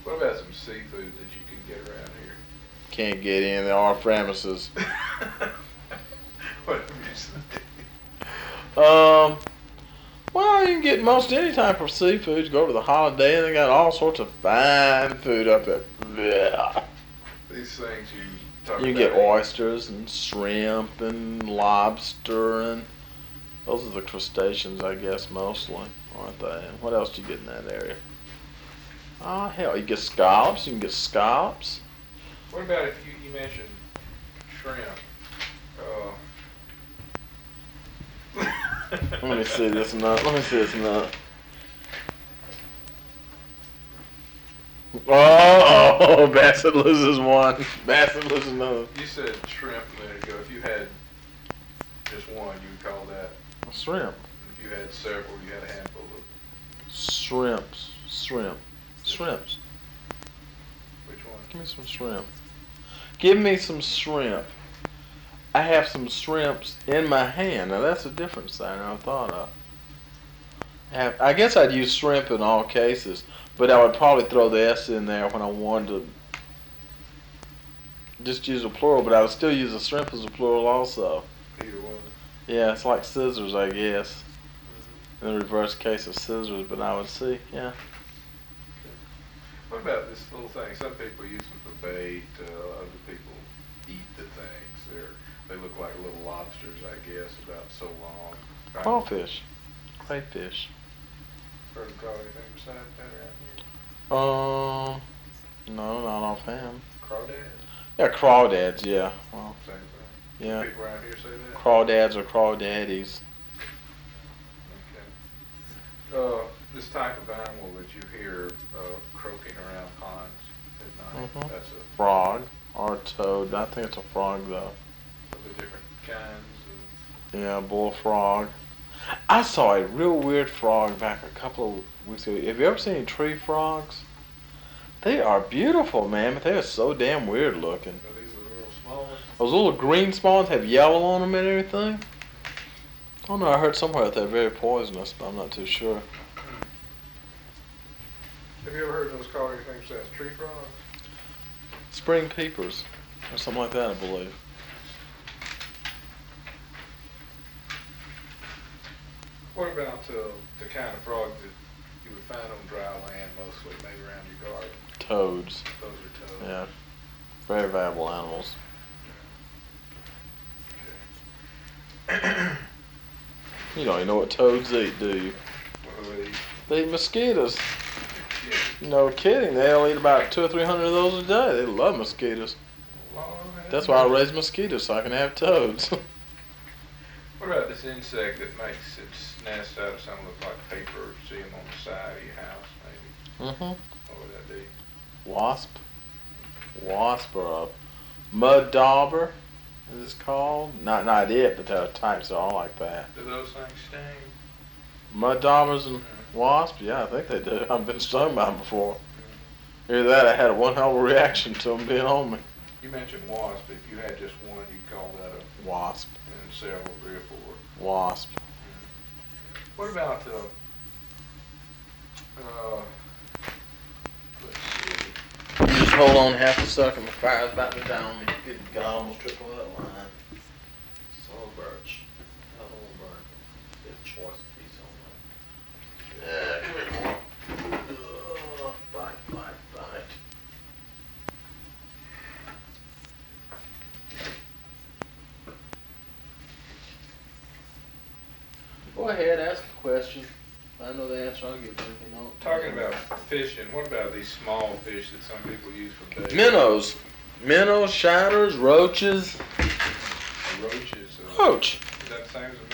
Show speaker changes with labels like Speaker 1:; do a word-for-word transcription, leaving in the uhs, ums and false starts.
Speaker 1: What about some seafood that you can get around here?
Speaker 2: Can't get in. There are premises.
Speaker 1: Whatever you say.
Speaker 2: Um, well, you can get most any type of seafood. You go to the Holiday Inn, they got all sorts of fine food up there. Yeah.
Speaker 1: These things you talk
Speaker 2: You can
Speaker 1: about.
Speaker 2: get oysters and shrimp and lobster, and those are the crustaceans, I guess, mostly, aren't they? And what else do you get in that area? Oh, hell, you get scallops. You can get scallops.
Speaker 1: What about if you, you mentioned shrimp? Uh,
Speaker 2: Let me see this nut. Let me see this nut. Oh, oh, Bassett loses one. Bassett loses another.
Speaker 1: You said shrimp a minute ago. If you had just one, you would call that.
Speaker 2: Shrimp.
Speaker 1: If you had several, you had a handful of.
Speaker 2: Shrimps. Shrimp. Shrimps.
Speaker 1: Which one?
Speaker 2: Give me some shrimp. Give me some shrimp. I have some shrimps in my hand. Now that's a different sign I thought of. I, have, I guess I'd use shrimp in all cases, but I would probably throw the S in there when I wanted to just use a plural, but I would still use a shrimp as a plural also.
Speaker 1: Either one.
Speaker 2: Yeah, it's like scissors, I guess. Mm-hmm. In the reverse case of scissors, but I would see, yeah.
Speaker 1: Okay. What about this little thing? Some people use them for bait. Uh, other people eat the things. They're they look like little lobsters, I guess, about so long.
Speaker 2: Crawfish. Crayfish.
Speaker 1: Heard them call anything besides that around here?
Speaker 2: Um, no, not offhand.
Speaker 1: Crawdads?
Speaker 2: Yeah, crawdads, yeah. Well,
Speaker 1: Same thing.
Speaker 2: yeah.
Speaker 1: People around here say that?
Speaker 2: Crawdads or crawdaddies.
Speaker 1: Okay. Uh, this type of animal that you hear uh, croaking around ponds at night,
Speaker 2: Mm-hmm.
Speaker 1: that's a
Speaker 2: Frog or toad. I think it's a frog, though.
Speaker 1: of the different kinds of.
Speaker 2: Yeah, bullfrog. I saw a real weird frog back a couple of weeks ago. Have you ever seen tree frogs? They are beautiful, man, but they are so damn weird looking.
Speaker 1: So these are the little small ones?
Speaker 2: Those little green small ones have yellow on them and everything. I don't know, I heard somewhere that they're very poisonous, but I'm not too sure.
Speaker 1: Have you ever heard those called anything besides tree frogs?
Speaker 2: Spring peepers, or something like that, I believe.
Speaker 1: What about uh, the kind of frogs that you would find on dry land mostly, maybe around your garden?
Speaker 2: Toads.
Speaker 1: Those are toads.
Speaker 2: Yeah, very valuable animals.
Speaker 1: Okay.
Speaker 2: You don't even know what toads eat, do you?
Speaker 1: What do they eat?
Speaker 2: They eat mosquitoes.
Speaker 1: Yeah.
Speaker 2: No kidding, they'll eat about two or three hundred of those a day. They love mosquitoes.
Speaker 1: Lord,
Speaker 2: That's why I raise mosquitoes, so I can have toads.
Speaker 1: What about this insect that makes its nest out of something look like paper? See them on the side of your house, maybe?
Speaker 2: Mm-hmm.
Speaker 1: What would that be?
Speaker 2: Wasp. Wasp or a mud dauber, as it's called. Not not it, but there are types that are like that.
Speaker 1: Do those things sting?
Speaker 2: Mud daubers and wasps? Yeah, I think they do. I've been stung by them before. Either that, I had a one hell of a reaction to them being on me.
Speaker 1: You mentioned wasp. If you had just one, you'd call that a
Speaker 2: Wasp.
Speaker 1: and several, three or four.
Speaker 2: Wasp.
Speaker 1: What about uh, uh, let's see.
Speaker 2: You just hold on half a second. The fire's about to down me. Good God, I almost tripped over that line. Son of a birch. That little bird. Good choice piece on that. Yeah, come here. Ugh, bite, bite, bite. Go ahead, ask a question. If I know the answer, I'll give it. You know.
Speaker 1: Talking about fishing, what about these small fish that some people use for bait?
Speaker 2: Minnows. Minnows, shiners, roaches.
Speaker 1: Roaches. Uh,
Speaker 2: Roach.
Speaker 1: Is that the same as a